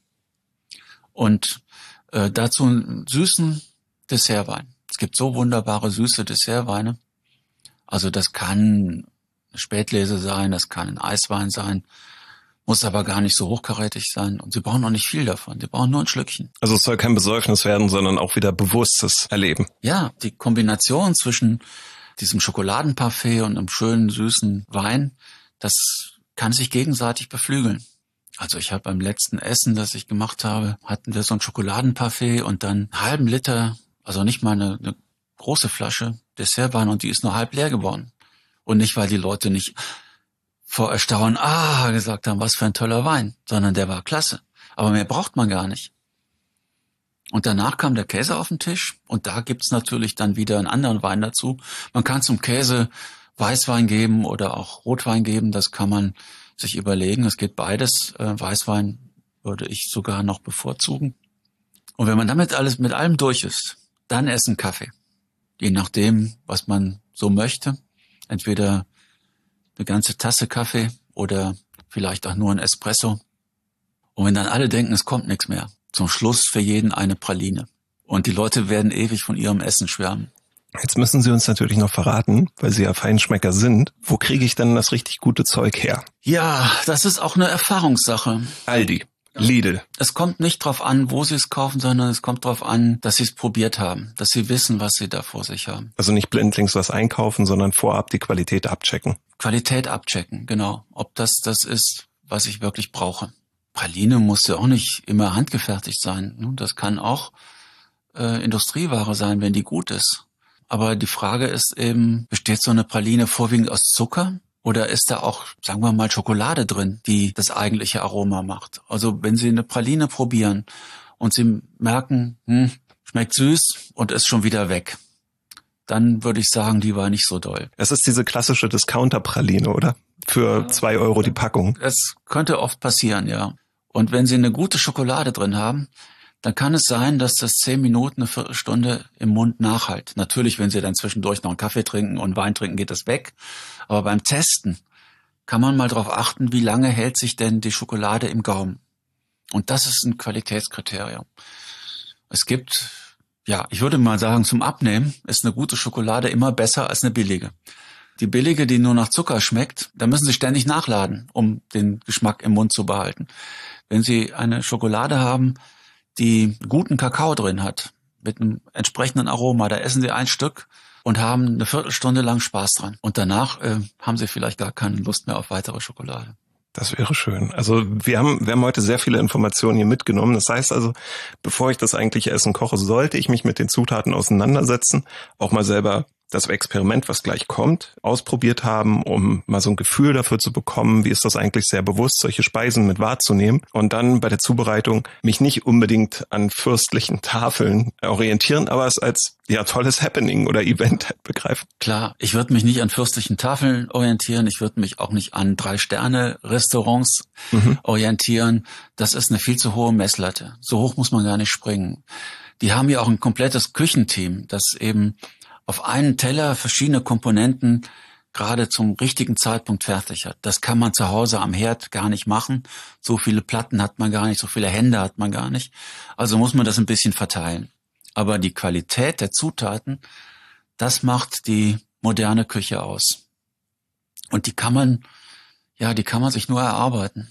Und äh, dazu einen süßen Dessertwein. Es gibt so wunderbare süße Dessertweine. Also das kann eine Spätlese sein, das kann ein Eiswein sein, muss aber gar nicht so hochkarätig sein. Und Sie brauchen auch nicht viel davon. Sie brauchen nur ein Schlückchen. Also es soll kein Besäufnis werden, sondern auch wieder bewusstes Erleben. Ja, die Kombination zwischen diesem Schokoladenparfait und einem schönen, süßen Wein, das kann sich gegenseitig beflügeln. Also ich habe beim letzten Essen, das ich gemacht habe, hatten wir so ein Schokoladenparfait und dann einen halben Liter, also nicht mal eine, eine große Flasche Dessertwein und die ist nur halb leer geworden. Und nicht, weil die Leute nicht vor Erstaunen, ah, gesagt haben, was für ein toller Wein, sondern der war klasse. Aber mehr braucht man gar nicht. Und danach kam der Käse auf den Tisch und da gibt's natürlich dann wieder einen anderen Wein dazu. Man kann zum Käse Weißwein geben oder auch Rotwein geben, das kann man sich überlegen. Es geht beides. Weißwein würde ich sogar noch bevorzugen. Und wenn man damit alles mit allem durch ist, dann essen Kaffee. Je nachdem, was man so möchte. Entweder eine ganze Tasse Kaffee oder vielleicht auch nur ein Espresso. Und wenn dann alle denken, es kommt nichts mehr, zum Schluss für jeden eine Praline. Und die Leute werden ewig von ihrem Essen schwärmen. Jetzt müssen Sie uns natürlich noch verraten, weil Sie ja Feinschmecker sind, wo kriege ich denn das richtig gute Zeug her? Ja, das ist auch eine Erfahrungssache. Aldi, Lidl. Es kommt nicht drauf an, wo Sie es kaufen, sondern es kommt drauf an, dass Sie es probiert haben, dass Sie wissen, was Sie da vor sich haben. Also nicht blindlings was einkaufen, sondern vorab die Qualität abchecken. Qualität abchecken, genau. Ob das das ist, was ich wirklich brauche. Praline muss ja auch nicht immer handgefertigt sein. Das kann auch äh, Industrieware sein, wenn die gut ist. Aber die Frage ist eben, besteht so eine Praline vorwiegend aus Zucker? Oder ist da auch, sagen wir mal, Schokolade drin, die das eigentliche Aroma macht? Also wenn Sie eine Praline probieren und Sie merken, hm, schmeckt süß und ist schon wieder weg, dann würde ich sagen, die war nicht so doll. Es ist diese klassische Discounter-Praline, oder? Für zwei Euro die Packung. Es könnte oft passieren, ja. Und wenn Sie eine gute Schokolade drin haben, dann kann es sein, dass das zehn Minuten, eine Viertelstunde im Mund nachhalt. Natürlich, wenn Sie dann zwischendurch noch einen Kaffee trinken und Wein trinken, geht das weg. Aber beim Testen kann man mal darauf achten, wie lange hält sich denn die Schokolade im Gaumen. Und das ist ein Qualitätskriterium. Es gibt, ja, ich würde mal sagen, zum Abnehmen ist eine gute Schokolade immer besser als eine billige. Die billige, die nur nach Zucker schmeckt, da müssen Sie ständig nachladen, um den Geschmack im Mund zu behalten. Wenn Sie eine Schokolade haben, die guten Kakao drin hat, mit einem entsprechenden Aroma, da essen Sie ein Stück und haben eine Viertelstunde lang Spaß dran. Und danach äh, haben Sie vielleicht gar keine Lust mehr auf weitere Schokolade. Das wäre schön. Also wir haben, wir haben heute sehr viele Informationen hier mitgenommen. Das heißt also, bevor ich das eigentliche Essen koche, sollte ich mich mit den Zutaten auseinandersetzen, auch mal selber das Experiment, was gleich kommt, ausprobiert haben, um mal so ein Gefühl dafür zu bekommen, wie ist das eigentlich sehr bewusst, solche Speisen mit wahrzunehmen und dann bei der Zubereitung mich nicht unbedingt an fürstlichen Tafeln orientieren, aber es als ja tolles Happening oder Event begreifen. Klar, ich würde mich nicht an fürstlichen Tafeln orientieren, ich würde mich auch nicht an Drei-Sterne-Restaurants mhm. orientieren. Das ist eine viel zu hohe Messlatte. So hoch muss man gar nicht springen. Die haben ja auch ein komplettes Küchenteam, das eben auf einen Teller verschiedene Komponenten gerade zum richtigen Zeitpunkt fertig hat. Das kann man zu Hause am Herd gar nicht machen. So viele Platten hat man gar nicht, so viele Hände hat man gar nicht. Also muss man das ein bisschen verteilen. Aber die Qualität der Zutaten, das macht die moderne Küche aus. Und die kann man, ja, die kann man sich nur erarbeiten.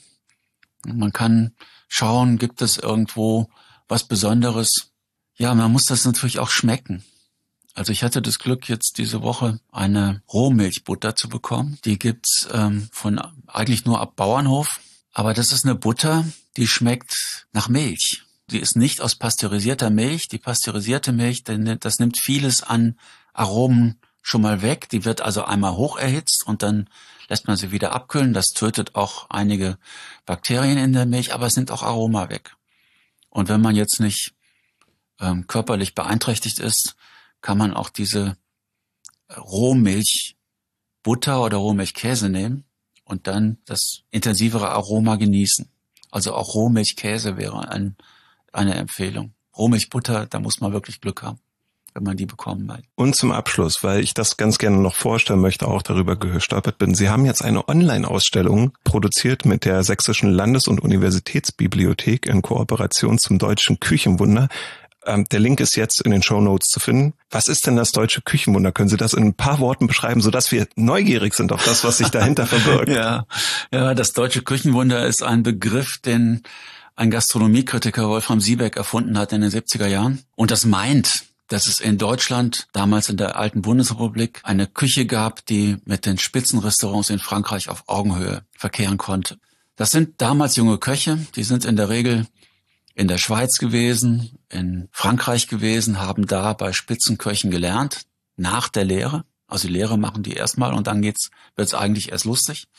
Man kann schauen, gibt es irgendwo was Besonderes? Ja, man muss das natürlich auch schmecken. Also ich hatte das Glück, jetzt diese Woche eine Rohmilchbutter zu bekommen. Die gibt's ähm, von eigentlich nur ab Bauernhof. Aber das ist eine Butter, die schmeckt nach Milch. Die ist nicht aus pasteurisierter Milch. Die pasteurisierte Milch, das nimmt vieles an Aromen schon mal weg. Die wird also einmal hoch erhitzt und dann lässt man sie wieder abkühlen. Das tötet auch einige Bakterien in der Milch, aber es nimmt auch Aroma weg. Und wenn man jetzt nicht ähm, körperlich beeinträchtigt ist, kann man auch diese Rohmilchbutter oder Rohmilchkäse nehmen und dann das intensivere Aroma genießen. Also auch Rohmilchkäse wäre ein, eine Empfehlung. Rohmilchbutter, da muss man wirklich Glück haben, wenn man die bekommen will. Und zum Abschluss, weil ich das ganz gerne noch vorstellen möchte, auch darüber gestolpert bin. Sie haben jetzt eine Online-Ausstellung produziert mit der Sächsischen Landes- und Universitätsbibliothek in Kooperation zum Deutschen Küchenwunder. Der Link ist jetzt in den Shownotes zu finden. Was ist denn das Deutsche Küchenwunder? Können Sie das in ein paar Worten beschreiben, sodass wir neugierig sind auf das, was sich dahinter verbirgt? Ja, ja, das Deutsche Küchenwunder ist ein Begriff, den ein Gastronomiekritiker Wolfram Siebeck erfunden hat in den siebziger Jahren. Und das meint, dass es in Deutschland, damals in der alten Bundesrepublik, eine Küche gab, die mit den Spitzenrestaurants in Frankreich auf Augenhöhe verkehren konnte. Das sind damals junge Köche, die sind in der Regel in der Schweiz gewesen, in Frankreich gewesen, haben da bei Spitzenköchen gelernt, nach der Lehre. Also die Lehre machen die erstmal und dann geht's, wird's eigentlich erst lustig.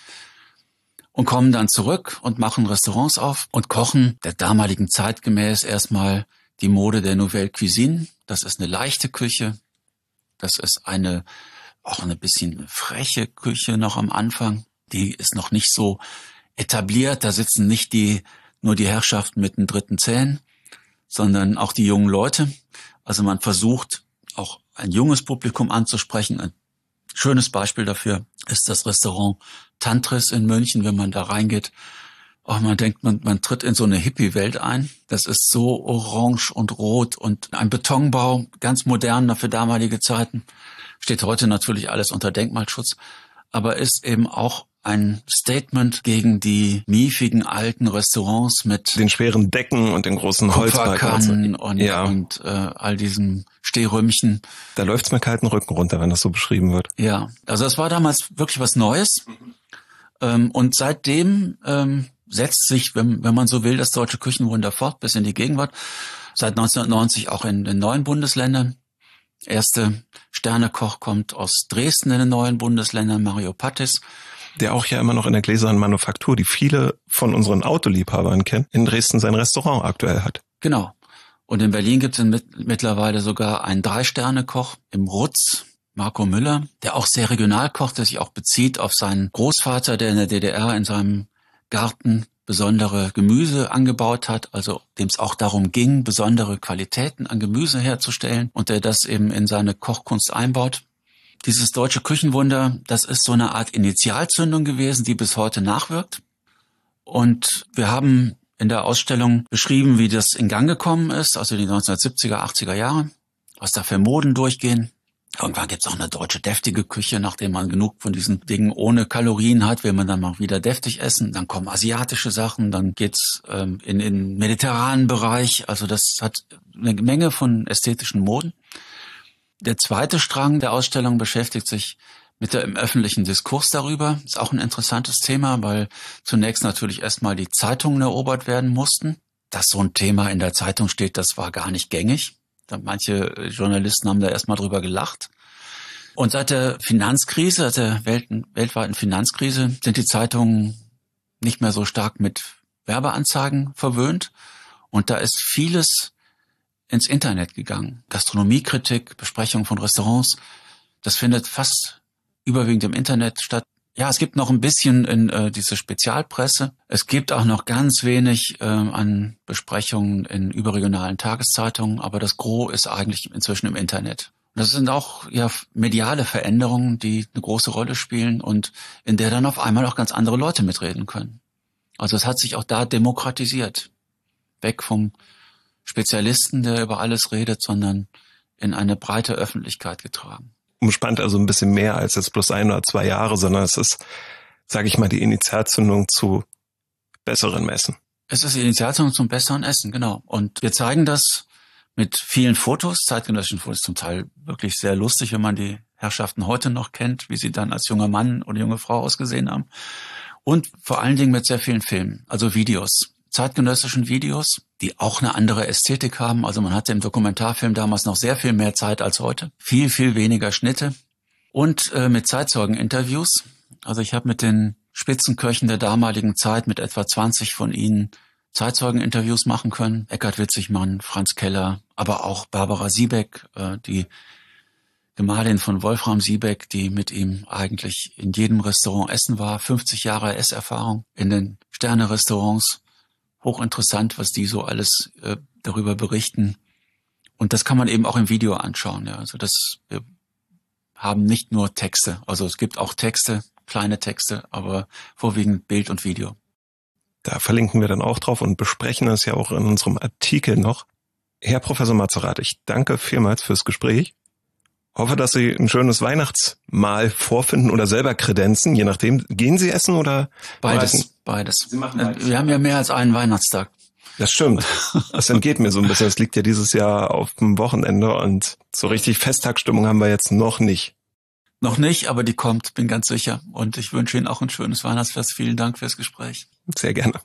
Und kommen dann zurück und machen Restaurants auf und kochen der damaligen Zeit gemäß erstmal die Mode der Nouvelle Cuisine. Das ist eine leichte Küche. Das ist eine, auch eine bisschen freche Küche noch am Anfang. Die ist noch nicht so etabliert. Da sitzen nicht die nur die Herrschaften mit den dritten Zähnen, sondern auch die jungen Leute. Also man versucht auch ein junges Publikum anzusprechen. Ein schönes Beispiel dafür ist das Restaurant Tantris in München. Wenn man da reingeht, auch man denkt, man, man tritt in so eine Hippie-Welt ein. Das ist so orange und rot und ein Betonbau, ganz modern für damalige Zeiten. Steht heute natürlich alles unter Denkmalschutz, aber ist eben auch ein Statement gegen die miefigen alten Restaurants mit den schweren Decken und den großen Holzkannen und, ja. und äh, all diesen Stehrümpchen. Da läuft's mir kalten Rücken runter, wenn das so beschrieben wird. Ja, also das war damals wirklich was Neues. Mhm. Ähm, und seitdem ähm, setzt sich, wenn, wenn man so will, das Deutsche Küchenwunder fort bis in die Gegenwart. Seit neunzehnhundertneunzig auch in den neuen Bundesländern. Erste Sternekoch kommt aus Dresden in den neuen Bundesländern, Mario Pattis. Der auch ja immer noch in der gläsernen Manufaktur, die viele von unseren Autoliebhabern kennen, in Dresden sein Restaurant aktuell hat. Genau. Und in Berlin gibt es mit, mittlerweile sogar einen Drei-Sterne-Koch im Rutz, Marco Müller, der auch sehr regional kocht, der sich auch bezieht auf seinen Großvater, der in der D D R in seinem Garten besondere Gemüse angebaut hat, also dem es auch darum ging, besondere Qualitäten an Gemüse herzustellen und der das eben in seine Kochkunst einbaut. Dieses deutsche Küchenwunder, das ist so eine Art Initialzündung gewesen, die bis heute nachwirkt. Und wir haben in der Ausstellung beschrieben, wie das in Gang gekommen ist, also die neunzehnhundertsiebziger, achtziger Jahre, was da für Moden durchgehen. Irgendwann gibt's auch eine deutsche deftige Küche, nachdem man genug von diesen Dingen ohne Kalorien hat, will man dann mal wieder deftig essen. Dann kommen asiatische Sachen, dann geht's ähm, in den mediterranen Bereich. Also das hat eine Menge von ästhetischen Moden. Der zweite Strang der Ausstellung beschäftigt sich mit der im öffentlichen Diskurs darüber. Ist auch ein interessantes Thema, weil zunächst natürlich erstmal die Zeitungen erobert werden mussten. Dass so ein Thema in der Zeitung steht, das war gar nicht gängig. Manche Journalisten haben da erstmal drüber gelacht. Und seit der Finanzkrise, seit der Welt, weltweiten Finanzkrise, sind die Zeitungen nicht mehr so stark mit Werbeanzeigen verwöhnt. Und da ist vieles ins Internet gegangen. Gastronomiekritik, Besprechung von Restaurants, das findet fast überwiegend im Internet statt. Ja, es gibt noch ein bisschen in äh, diese Spezialpresse. Es gibt auch noch ganz wenig äh, an Besprechungen in überregionalen Tageszeitungen, aber das Gros ist eigentlich inzwischen im Internet. Das sind auch ja mediale Veränderungen, die eine große Rolle spielen und in der dann auf einmal auch ganz andere Leute mitreden können. Also es hat sich auch da demokratisiert. Weg vom Spezialisten, der über alles redet, sondern in eine breite Öffentlichkeit getragen. Umspannt also ein bisschen mehr als jetzt bloß ein oder zwei Jahre, sondern es ist, sage ich mal, die Initialzündung zu besseren Messen. Es ist die Initialzündung zum besseren Essen, genau. Und wir zeigen das mit vielen Fotos, zeitgenössischen Fotos, zum Teil wirklich sehr lustig, wenn man die Herrschaften heute noch kennt, wie sie dann als junger Mann oder junge Frau ausgesehen haben. Und vor allen Dingen mit sehr vielen Filmen, also Videos, zeitgenössischen Videos, die auch eine andere Ästhetik haben. Also man hatte im Dokumentarfilm damals noch sehr viel mehr Zeit als heute. Viel, viel weniger Schnitte. Und äh, mit Zeitzeugeninterviews. Also ich habe mit den Spitzenköchen der damaligen Zeit, mit etwa zwanzig von ihnen, Zeitzeugeninterviews machen können. Eckhard Witzigmann, Franz Keller, aber auch Barbara Siebeck, äh, die Gemahlin von Wolfram Siebeck, die mit ihm eigentlich in jedem Restaurant essen war. fünfzig Jahre Esserfahrung in den Sterne-Restaurants. Hochinteressant, was die so alles äh, darüber berichten. Und das kann man eben auch im Video anschauen. Ja. Also das, wir haben nicht nur Texte. Also es gibt auch Texte, kleine Texte, aber vorwiegend Bild und Video. Da verlinken wir dann auch drauf und besprechen das ja auch in unserem Artikel noch. Herr Professor Mazerat, ich danke vielmals fürs Gespräch. Hoffe, dass Sie ein schönes Weihnachtsmahl vorfinden oder selber kredenzen, je nachdem. Gehen Sie essen oder? Beides, reisen? beides. Sie machen beides. Wir haben ja mehr als einen Weihnachtstag. Das stimmt. Das entgeht mir so ein bisschen. Das liegt ja dieses Jahr auf dem Wochenende und so richtig Festtagsstimmung haben wir jetzt noch nicht. Noch nicht, aber die kommt, bin ganz sicher. Und ich wünsche Ihnen auch ein schönes Weihnachtsfest. Vielen Dank fürs Gespräch. Sehr gerne.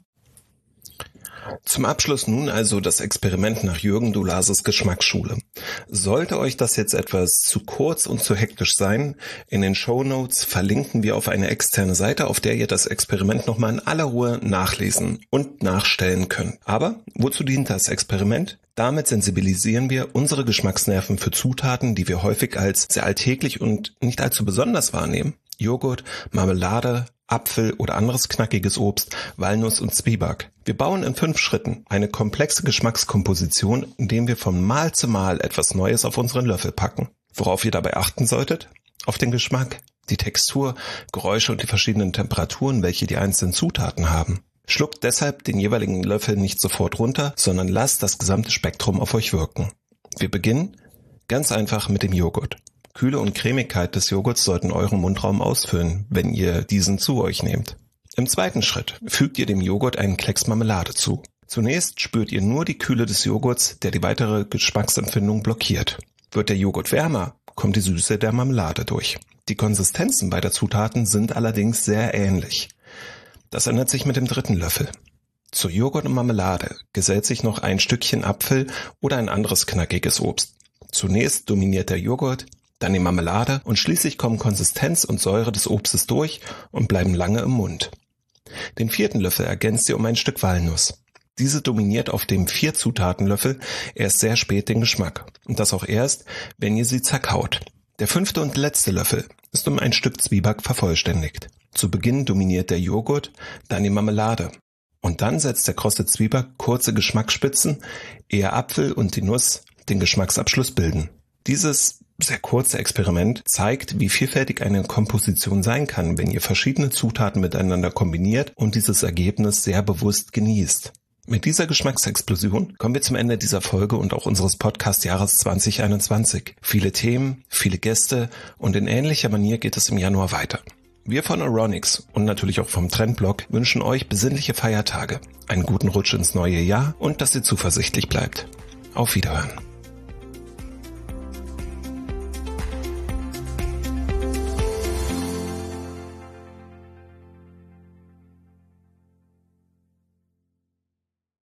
Zum Abschluss nun also das Experiment nach Jürgen Dulases Geschmacksschule. Sollte euch das jetzt etwas zu kurz und zu hektisch sein, in den Shownotes verlinken wir auf eine externe Seite, auf der ihr das Experiment nochmal in aller Ruhe nachlesen und nachstellen könnt. Aber wozu dient das Experiment? Damit sensibilisieren wir unsere Geschmacksnerven für Zutaten, die wir häufig als sehr alltäglich und nicht allzu besonders wahrnehmen. Joghurt, Marmelade, Apfel oder anderes knackiges Obst, Walnuss und Zwieback. Wir bauen in fünf Schritten eine komplexe Geschmackskomposition, indem wir von Mal zu Mal etwas Neues auf unseren Löffel packen. Worauf ihr dabei achten solltet? Auf den Geschmack, die Textur, Geräusche und die verschiedenen Temperaturen, welche die einzelnen Zutaten haben. Schluckt deshalb den jeweiligen Löffel nicht sofort runter, sondern lasst das gesamte Spektrum auf euch wirken. Wir beginnen ganz einfach mit dem Joghurt. Kühle und Cremigkeit des Joghurts sollten euren Mundraum ausfüllen, wenn ihr diesen zu euch nehmt. Im zweiten Schritt fügt ihr dem Joghurt einen Klecks Marmelade zu. Zunächst spürt ihr nur die Kühle des Joghurts, der die weitere Geschmacksempfindung blockiert. Wird der Joghurt wärmer, kommt die Süße der Marmelade durch. Die Konsistenzen beider Zutaten sind allerdings sehr ähnlich. Das ändert sich mit dem dritten Löffel. Zu Joghurt und Marmelade gesellt sich noch ein Stückchen Apfel oder ein anderes knackiges Obst. Zunächst dominiert der Joghurt, dann die Marmelade und schließlich kommen Konsistenz und Säure des Obstes durch und bleiben lange im Mund. Den vierten Löffel ergänzt ihr um ein Stück Walnuss. Diese dominiert auf dem Vier-Zutaten-Löffel erst sehr spät den Geschmack. Und das auch erst, wenn ihr sie zerkaut. Der fünfte und letzte Löffel ist um ein Stück Zwieback vervollständigt. Zu Beginn dominiert der Joghurt, dann die Marmelade. Und dann setzt der krosse Zwieback kurze Geschmacksspitzen, ehe Apfel und die Nuss den Geschmacksabschluss bilden. Dieses sehr kurze Experiment zeigt, wie vielfältig eine Komposition sein kann, wenn ihr verschiedene Zutaten miteinander kombiniert und dieses Ergebnis sehr bewusst genießt. Mit dieser Geschmacksexplosion kommen wir zum Ende dieser Folge und auch unseres Podcast-Jahres zwanzig einundzwanzig. Viele Themen, viele Gäste und in ähnlicher Manier geht es im Januar weiter. Wir von Euronics und natürlich auch vom Trendblog wünschen euch besinnliche Feiertage, einen guten Rutsch ins neue Jahr und dass ihr zuversichtlich bleibt. Auf Wiederhören.